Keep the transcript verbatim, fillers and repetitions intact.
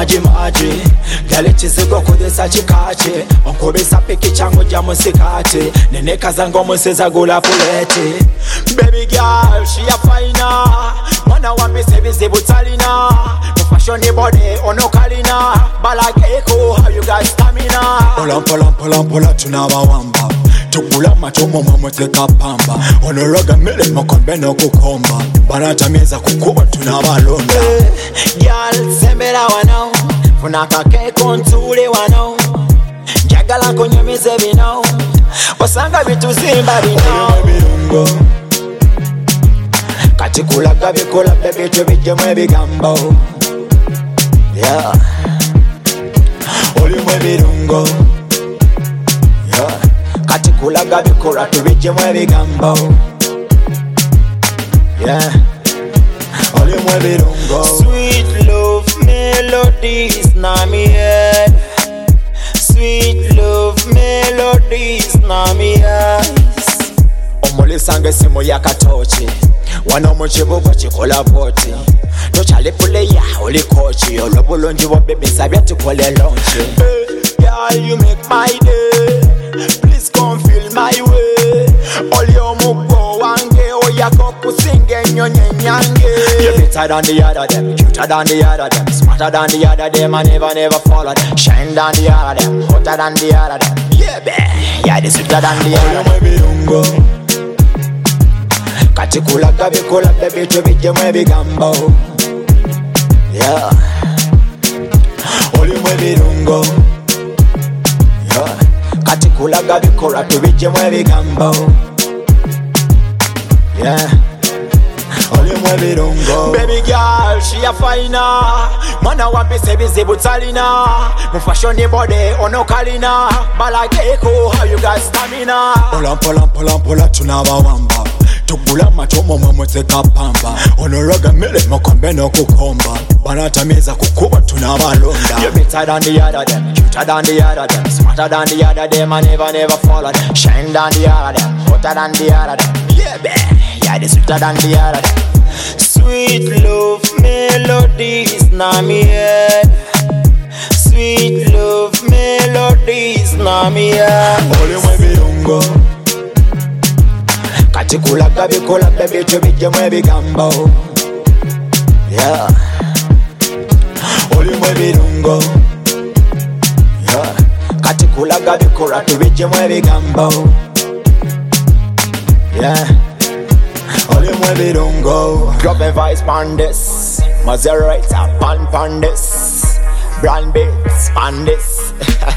maji maji Gali chizigo kudesa chikachi Onkubisa piki changu jamu sikati Nene kazango musiza gula fuleti Baby girl, she a fina Mwana wambi sebi zibu talina No fashion body, ono kalina Balageko, how you got stamina Pola pola pola pola tunaba wamba Tukula machomo mamoteka pamba Onoroga mele mokombe no kukomba Barata meza kukuba tunabalonda hey, girl, sembera wanao Funaka keko ntule wanao Njagala kunyumize binao Wasanga vitu zimba binao Birungo Katikula gabikola bebe tubije mwe bigambo Yeah Oli mwe birungo Yeah Katikula gabikola tubije mwe bigambo Yeah Oli mwe birungo Sweet love melodies na mi head Sweet love melodies na mi eyes Omuli sange simu ya katochi Wano mchibubu chikola poti Tochale pule ya oli kochi Yolo bulonji wa baby sabia tukole lonchi Hey, girl you make my day Please come feel my way Oli omugo wange Oyako kusinge nyonye nyange You're better than the other them Cuter than the other them Smarter than the other them I never never followed Shine than the other them Hotter than the other them Yeah babe Yeah this sweeter than the other them Katikula gabikola bebe tubije mwe bigambo Yeah Oli mwe birungo Yeah Katikula gabikola tubije mwe bigambo Yeah Oli mwe birungo Baby girl, she a fina Mana wampi sebi zibu talina Mufashoni body, ono kalina Balageko, how you got stamina Pola pola pola pola tunaba wamba Tukula machomo mamoteka pamba Onoroga mele mokombe no kukomba Barata meza kukuba tunabalonda You're better than the other them Cuter than the other them Smarter than the other them I never never followed Shine than the other them Hotter than the other them Yeah babe Yeah this sweeter than the other them Sweet love melodies na mi head Sweet love melodies na mi head Oli mwe birungo Katikula gabikola bebe tubije mwe bigambo Yeah Oli mwe birungo Yeah Katikula gabikola tubije mwe bigambo Yeah Oli mwe birungo Drop and vice pan this Maserati pan pan this Brand beats pan this